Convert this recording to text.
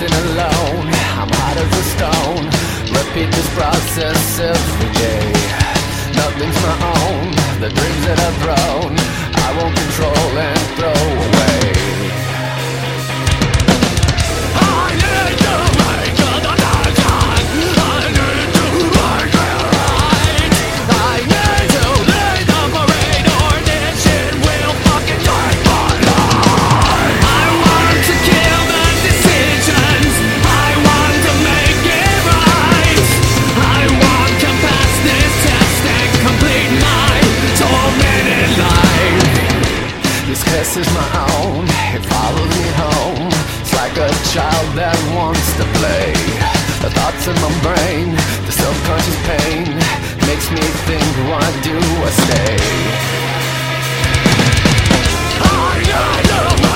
acting alone. I'm hot as a stone. Repeat this process every day. Nothing's my own. The dreams that I've thrown, I won't control and throw away. I need to make another time. I need to make it right. I need to lead the parade, or this shit will fucking take my life. I want to kill the decisions. I want to make it right. I want to pass this test and complete my tormented life. This curse is my own, it follows me home. It's like a child that wants to play. The thoughts in my brain, the subconscious pain makes me think, why do I stay? I need to